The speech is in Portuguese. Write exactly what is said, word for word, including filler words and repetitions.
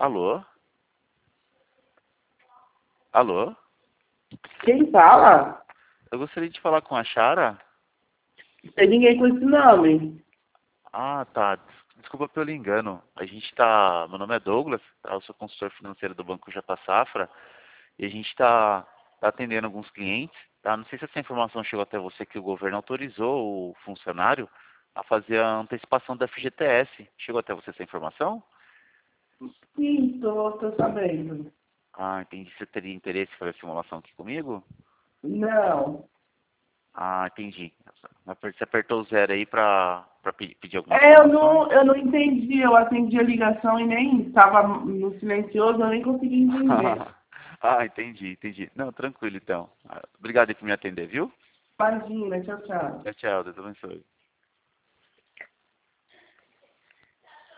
Alô? Alô? Quem fala? Eu gostaria de falar com a Chara. Não tem ninguém com esse nome. Ah, tá. Desculpa pelo engano. A gente tá... Meu nome é Douglas, tá? Eu sou consultor financeiro do Banco Japa Safra. E a gente tá, tá atendendo alguns clientes, tá? Não sei se essa informação chegou até você, que o governo autorizou o funcionário a fazer a antecipação da F G T S. Chegou até você essa informação? Sim, tô, tô sabendo. Ah, entendi. Você teria interesse em fazer a simulação aqui comigo? Não. Ah, entendi. Você apertou o zero aí pra, pra pe- pedir algumas É, eu informações? não, eu não entendi. Eu atendi a ligação e nem estava no silencioso, eu nem consegui entender. Ah, entendi, entendi. Não, tranquilo então. Ah, obrigado aí por me atender, viu? Imagina, tchau, tchau. Tchau, tchau. Deus abençoe.